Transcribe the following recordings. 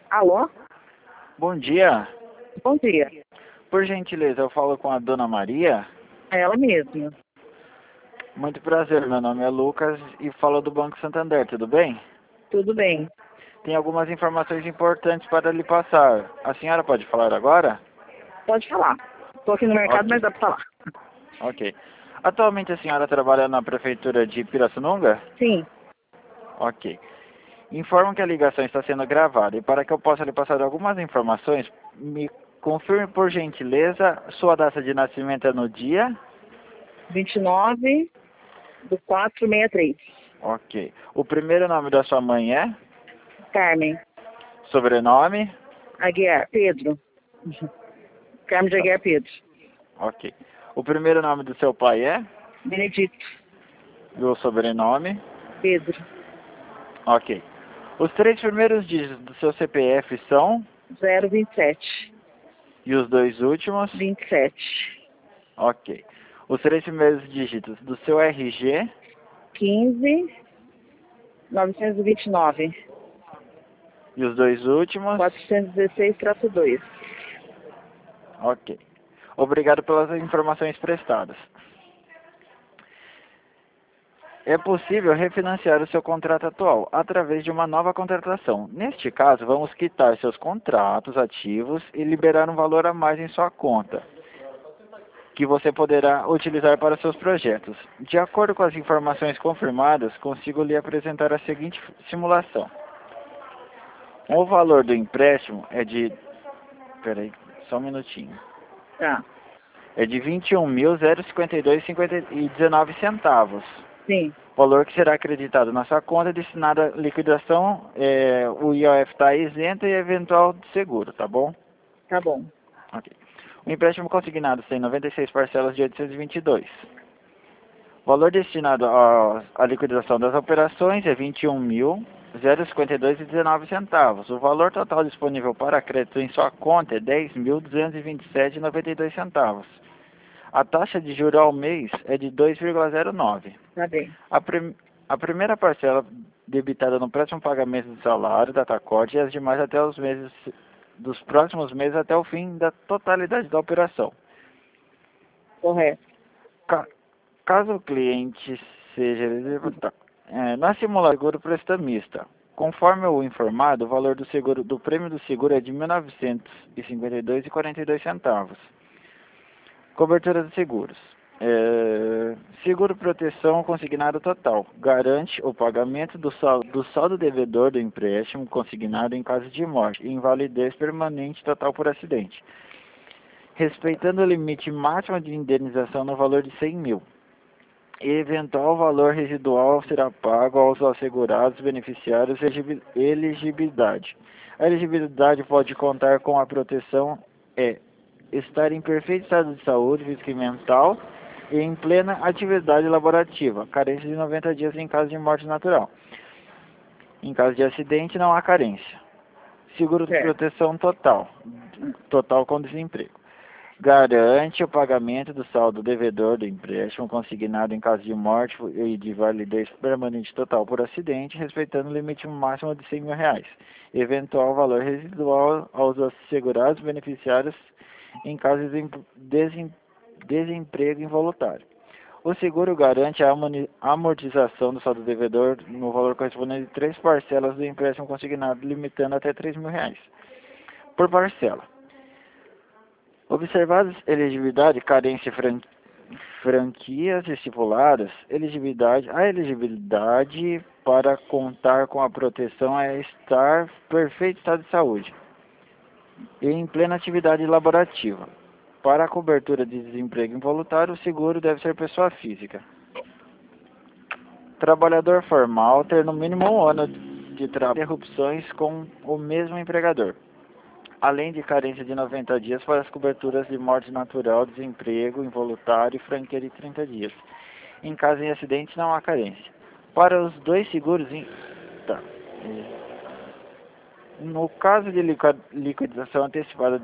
Alô? Bom dia. Bom dia. Por gentileza, eu falo com a Dona Maria. É ela mesma. Muito prazer, meu nome é Lucas e falo do Banco Santander, tudo bem? Tudo bem. Tem algumas informações importantes para lhe passar. A senhora pode falar agora? Pode falar. Estou aqui no mercado, mas Ok, dá para falar. ok. Atualmente a senhora trabalha na prefeitura de Pirassununga? Sim. Ok. Informo que a ligação está sendo gravada e para que eu possa lhe passar algumas informações, me confirme por gentileza sua data de nascimento é no dia? 29/4/63. Ok. O primeiro nome da sua mãe é? Carmen. Sobrenome? Aguiar. Pedro. Carmen de Tá. Aguiar Pedro. Ok. O primeiro nome do seu pai é? Benedito. E o sobrenome? Pedro. Ok. Os três primeiros dígitos do seu CPF são? 027. E os dois últimos? 27. Ok. Os três primeiros dígitos do seu RG? 15/929. E os dois últimos? 416/2. Ok. Obrigado pelas informações prestadas. É possível refinanciar o seu contrato atual através de uma nova contratação. Neste caso, vamos quitar seus contratos ativos e liberar um valor a mais em sua conta, que você poderá utilizar para seus projetos. De acordo com as informações confirmadas, consigo lhe apresentar a seguinte simulação. O valor do empréstimo é de... Peraí, só um minutinho. Tá. É de R$ 21.052,19. Sim. Valor que será acreditado na sua conta destinado à liquidação, o IOF está isento e eventual seguro, tá bom? Tá bom. Ok. O empréstimo consignado tem 96 parcelas de 822. O valor destinado à liquidação das operações é R$ 21.052,19. O valor total disponível para crédito em sua conta é R$ 10.227,92. A taxa de juros ao mês é de 2,09. Tá bem. A primeira parcela debitada no próximo pagamento do salário da TACOD e as demais até os meses dos próximos meses até o fim da totalidade da operação. Correto. Caso o cliente seja na simulação seguro prestamista, conforme o informado, o valor do prêmio do seguro é de R$ 1.952,42. Cobertura dos seguros. Seguro proteção consignado total. Garante o pagamento do saldo devedor do empréstimo consignado em caso de morte e invalidez permanente total por acidente, respeitando o limite máximo de indenização no valor de 100 mil. E eventual valor residual será pago aos assegurados beneficiários elegibilidade. A elegibilidade pode contar com a proteção estar em perfeito estado de saúde física e mental e em plena atividade laborativa, carência de 90 dias em caso de morte natural. Em caso de acidente, não há carência. Seguro de Certo. proteção total com desemprego. Garante o pagamento do saldo devedor do empréstimo consignado em caso de morte e de validez permanente total por acidente, respeitando o limite máximo de R$ 100 mil. Eventual valor residual aos assegurados beneficiários em caso de desemprego involuntário. O seguro garante a amortização do saldo devedor no valor correspondente de 3 parcelas do empréstimo consignado, limitando até R$ 3 mil por parcela. Observadas elegibilidade, carência, franquias estipuladas, a elegibilidade para contar com a proteção é estar perfeito estado de saúde e em plena atividade laborativa. Para a cobertura de desemprego involuntário, o seguro deve ser pessoa física. Trabalhador formal ter no mínimo 1 ano de trabalho e interrupções com o mesmo empregador, além de carência de 90 dias para as coberturas de morte natural, desemprego involuntário e franquia de 30 dias. Em caso de acidente, não há carência. Para os dois seguros, no caso de liquidação antecipada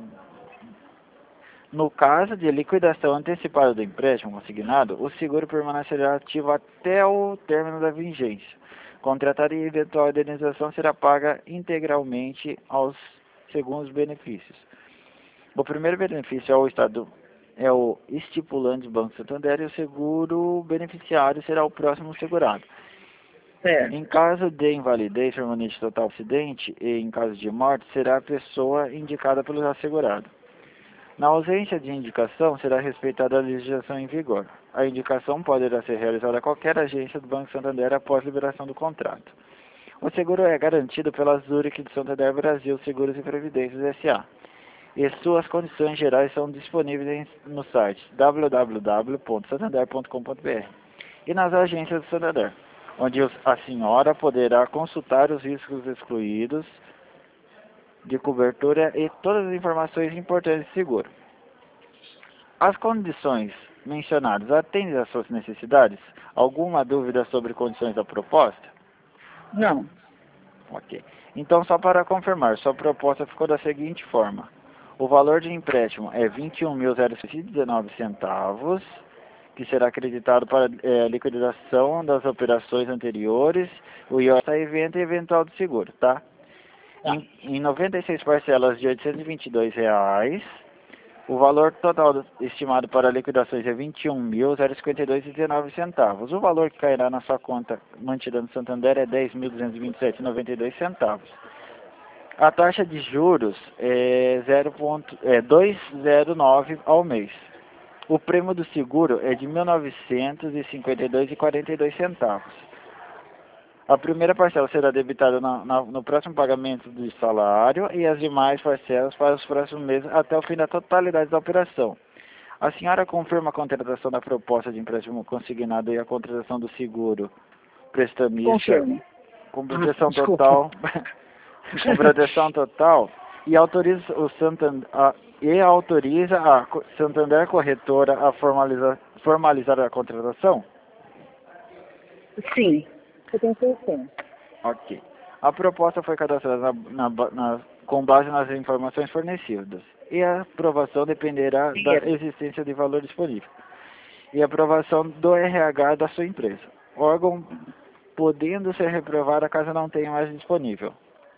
do empréstimo consignado, o seguro permanecerá ativo até o término da vigência. contratada e eventual indenização será paga integralmente aos segundos benefícios. O primeiro benefício é o estipulante do Banco Santander e o seguro beneficiário será o próximo segurado. Certo. Em caso de invalidez permanente total acidente e em caso de morte, será a pessoa indicada pelo assegurado. Na ausência de indicação, será respeitada a legislação em vigor. A indicação poderá ser realizada a qualquer agência do Banco Santander após liberação do contrato. O seguro é garantido pela Zurich de Santander Brasil Seguros e Previdências S.A. e suas condições gerais são disponíveis no site www.santander.com.br e nas agências do Santander, onde a senhora poderá consultar os riscos excluídos de cobertura e todas as informações importantes de seguro. As condições mencionadas atendem às suas necessidades? Alguma dúvida sobre condições da proposta? Não. Ok. Então, só para confirmar, sua proposta ficou da seguinte forma. O valor de empréstimo é R$ 21.019, que será acreditado para a liquidação das operações anteriores, o IOS da evento e eventual do seguro, tá? Em 96 parcelas de R$ 822, o valor total estimado para liquidações é R$ 21.052,19. O valor que cairá na sua conta mantida no Santander é R$ 10.227,92. A taxa de juros é 2,09 ao mês. O prêmio do seguro é de R$ 1.952,42. A primeira parcela será debitada no próximo pagamento do salário e as demais parcelas para os próximos meses até o fim da totalidade da operação. A senhora confirma a contratação da proposta de empréstimo consignado e a contratação do seguro prestamista Confirmo. com proteção Desculpa. total com proteção total e autoriza a Santander Corretora a formalizar a contratação? Sim. Eu tenho certeza. Ok. A proposta foi cadastrada com base nas informações fornecidas e a aprovação dependerá da existência de valor disponível e a aprovação do RH da sua empresa. Órgão podendo ser reprovada caso não tenha mais disponível.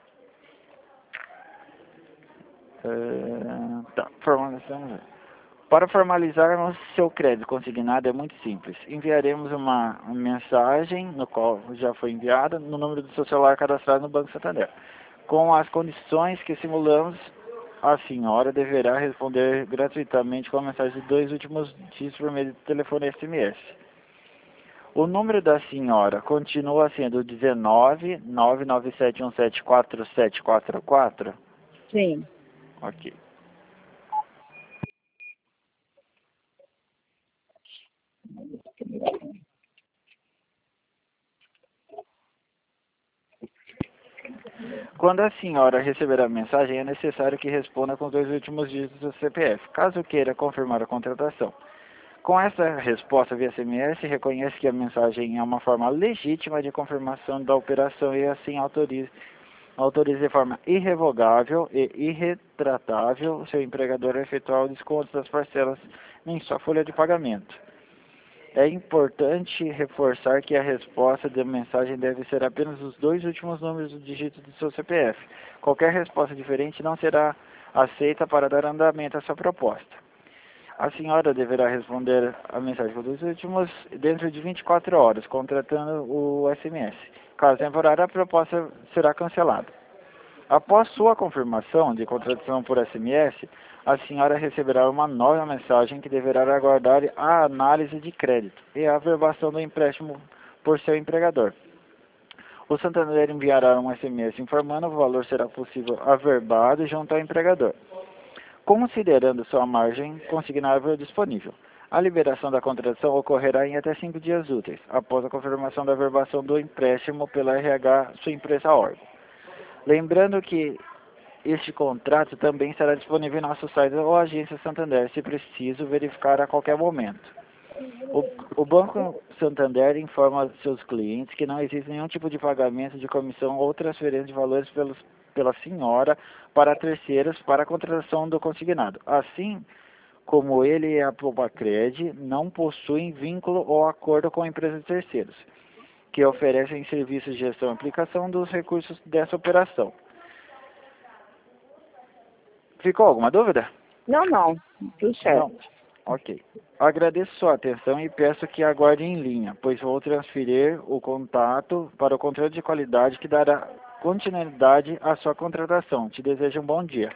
Formalização. Para formalizarmos seu crédito consignado é muito simples. Enviaremos uma mensagem, no qual já foi enviada, no número do seu celular cadastrado no Banco Santander. Com as condições que simulamos, a senhora deverá responder gratuitamente com a mensagem de 2 últimos dígitos por meio de telefone SMS. O número da senhora continua sendo 19 997174744? Sim. Ok. Quando a senhora receber a mensagem, é necessário que responda com os 2 últimos dígitos do CPF, caso queira confirmar a contratação. Com essa resposta via SMS, reconhece que a mensagem é uma forma legítima de confirmação da operação e assim autoriza de forma irrevogável e irretratável o seu empregador a efetuar o desconto das parcelas em sua folha de pagamento. É importante reforçar que a resposta da mensagem deve ser apenas os 2 últimos números do dígito do seu CPF. Qualquer resposta diferente não será aceita para dar andamento à sua proposta. A senhora deverá responder a mensagem com os 2 últimos dentro de 24 horas, contratando o SMS. Caso temporário, a proposta será cancelada. Após sua confirmação de contratação por SMS, a senhora receberá uma nova mensagem que deverá aguardar a análise de crédito e a averbação do empréstimo por seu empregador. O Santander enviará um SMS informando o valor será possível averbado junto ao empregador, considerando sua margem consignável disponível. A liberação da contratação ocorrerá em até 5 dias úteis, após a confirmação da averbação do empréstimo pela RH, sua empresa órgão. Lembrando que este contrato também estará disponível em nosso site ou agência Santander, se preciso verificar a qualquer momento. O Banco Santander informa seus clientes que não existe nenhum tipo de pagamento de comissão ou transferência de valores pela senhora para terceiros para a contratação do consignado. Assim como ele e a Popacred não possuem vínculo ou acordo com a empresa de terceiros. que oferecem serviços de gestão e aplicação dos recursos dessa operação. Ficou alguma dúvida? Não. Tudo certo. Não. Ok. Agradeço sua atenção e peço que aguarde em linha, pois vou transferir o contato para o controle de qualidade que dará continuidade à sua contratação. Te desejo um bom dia.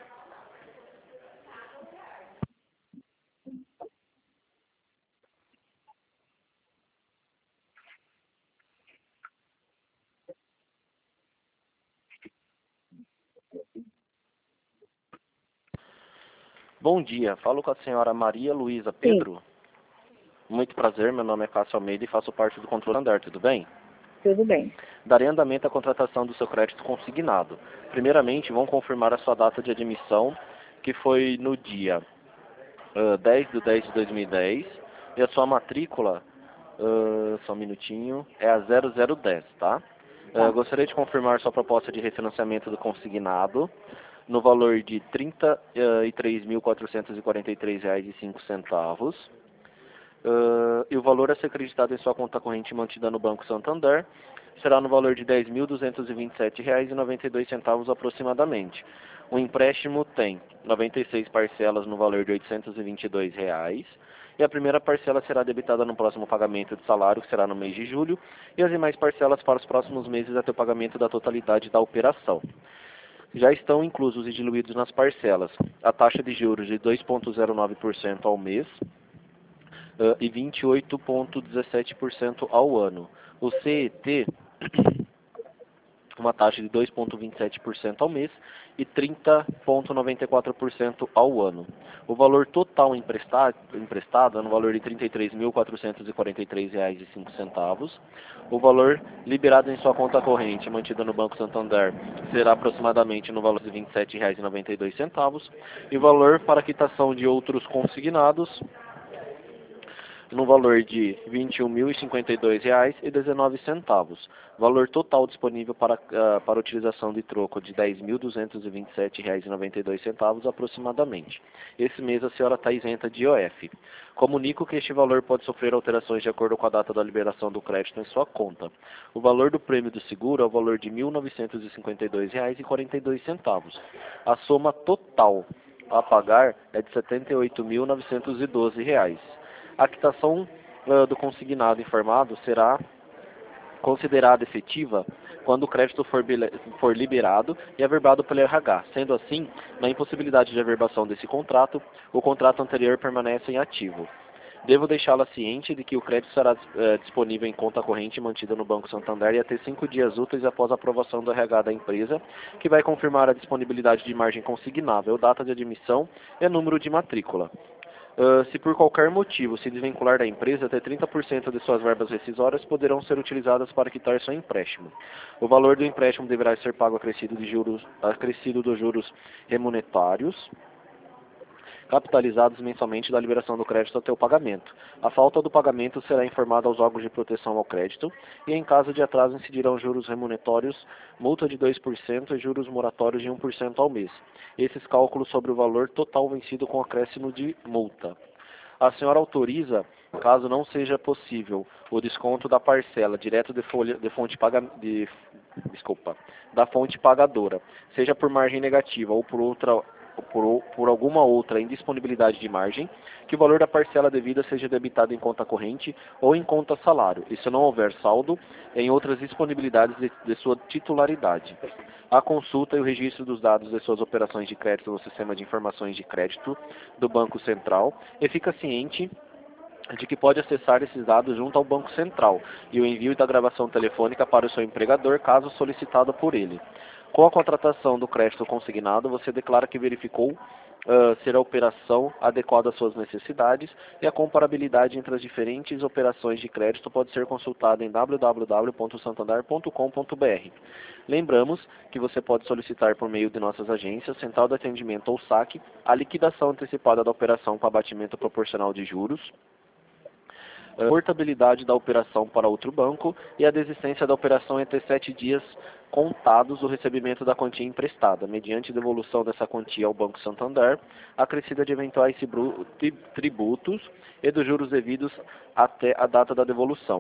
Bom dia, falo com a senhora Maria Luísa Pedro. Muito prazer, meu nome é Cássio Almeida e faço parte do controle andar, tudo bem? Tudo bem. Darei andamento à contratação do seu crédito consignado. Primeiramente, vão confirmar a sua data de admissão, que foi no dia 10/10/2010, e a sua matrícula, só um minutinho, é a 0010, tá? Tá. Gostaria de confirmar sua proposta de refinanciamento do consignado, no valor de R$ 33.443,05. E o valor a ser acreditado em sua conta corrente mantida no Banco Santander será no valor de R$ 10.227,92 aproximadamente. O empréstimo tem 96 parcelas no valor de R$ 822, e a primeira parcela será debitada no próximo pagamento de salário, que será no mês de julho, e as demais parcelas para os próximos meses até o pagamento da totalidade da operação. Já estão inclusos e diluídos nas parcelas a taxa de juros de 2,09% ao mês, e 28,17% ao ano. O CET, uma taxa de 2,27% ao mês e 30,94% ao ano. O valor total emprestado é no valor de R$ 33.443,05. O valor liberado em sua conta corrente, mantida no Banco Santander, será aproximadamente no valor de R$ 27,92. E o valor para quitação de outros consignados no valor de R$ 21.052,19. Valor total disponível para utilização de troco de R$ 10.227,92 aproximadamente. Esse mês a senhora está isenta de IOF. Comunico que este valor pode sofrer alterações de acordo com a data da liberação do crédito em sua conta. O valor do prêmio do seguro é o valor de R$ 1.952,42. A soma total a pagar é de R$ 78.912. A quitação do consignado informado será considerada efetiva quando o crédito for liberado e averbado pelo RH. Sendo assim, na impossibilidade de averbação desse contrato, o contrato anterior permanece em ativo. Devo deixá-la ciente de que o crédito será disponível em conta corrente mantida no Banco Santander e até 5 dias úteis após a aprovação do RH da empresa, que vai confirmar a disponibilidade de margem consignável, data de admissão e número de matrícula. Se por qualquer motivo se desvincular da empresa, até 30% de suas verbas rescisórias poderão ser utilizadas para quitar seu empréstimo. O valor do empréstimo deverá ser pago acrescido dos juros remuneratórios, capitalizados mensalmente da liberação do crédito até o pagamento. A falta do pagamento será informada aos órgãos de proteção ao crédito e, em caso de atraso, incidirão juros remuneratórios, multa de 2% e juros moratórios de 1% ao mês. Esses cálculos sobre o valor total vencido com acréscimo de multa. A senhora autoriza, caso não seja possível, o desconto da parcela direto da fonte pagadora, seja por margem negativa ou por alguma outra indisponibilidade de margem, que o valor da parcela devida seja debitado em conta corrente ou em conta salário, e se não houver saldo, em outras disponibilidades de sua titularidade. A consulta e o registro dos dados de suas operações de crédito no sistema de informações de crédito do Banco Central, e fica ciente de que pode acessar esses dados junto ao Banco Central e o envio da gravação telefônica para o seu empregador, caso solicitado por ele. Com a contratação do crédito consignado, você declara que verificou ser a operação adequada às suas necessidades, e a comparabilidade entre as diferentes operações de crédito pode ser consultada em www.santander.com.br. Lembramos que você pode solicitar por meio de nossas agências, Central de Atendimento ou SAC, a liquidação antecipada da operação com abatimento proporcional de juros, portabilidade da operação para outro banco e a desistência da operação entre 7 dias contados do recebimento da quantia emprestada, mediante devolução dessa quantia ao Banco Santander, acrescida de eventuais tributos e dos juros devidos até a data da devolução.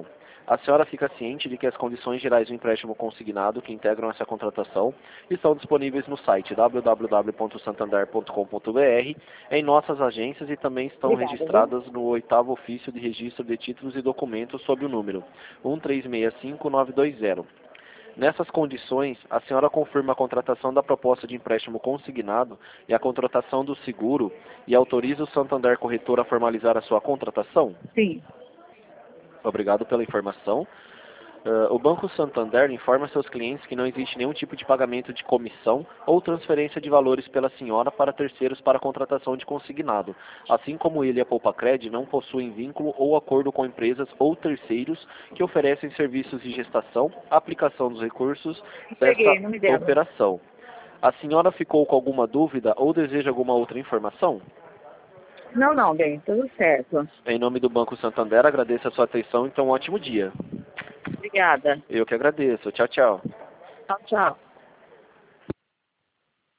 A senhora fica ciente de que as condições gerais do empréstimo consignado que integram essa contratação estão disponíveis no site www.santander.com.br, em nossas agências e também estão Obrigada, registradas no 8º ofício de registro de títulos e documentos sob o número 1365920. Nessas condições, a senhora confirma a contratação da proposta de empréstimo consignado e a contratação do seguro e autoriza o Santander Corretor a formalizar a sua contratação? Sim. Obrigado pela informação. O Banco Santander informa seus clientes que não existe nenhum tipo de pagamento de comissão ou transferência de valores pela senhora para terceiros para a contratação de consignado, assim como ele e a Poupacred não possuem vínculo ou acordo com empresas ou terceiros que oferecem serviços de gestação, aplicação dos recursos Peguei, não me dessa deram. operação. A senhora ficou com alguma dúvida ou deseja alguma outra informação? Não, bem, tudo certo. Em nome do Banco Santander, agradeço a sua atenção e tenha um ótimo dia. Obrigada. Eu que agradeço. Tchau, tchau. Tchau, tchau.